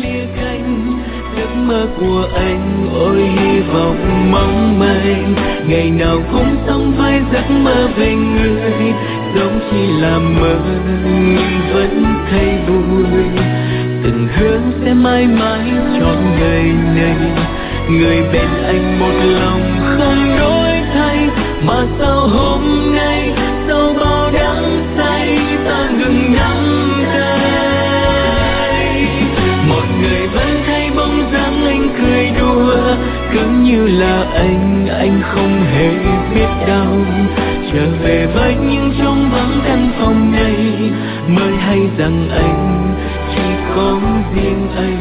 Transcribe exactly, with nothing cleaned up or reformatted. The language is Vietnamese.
chia cánh. Giấc mơ của anh ôi hy vọng mong manh, ngày nào cũng sống với giấc mơ về người, giống chỉ là mơ nhưng vẫn thấy vui. Từng hứa sẽ mãi mãi trọn đời này, người bên anh một lòng không đổi thay. Mà sao hôm nay sau bao đắng say ta ngừng nắm tay. Một người vẫn thấy bóng dáng anh cười đùa, cứ như là anh, anh không hề biết đau. Trở về với những trống vắng căn phòng này, mới hay rằng anh chỉ có riêng anh.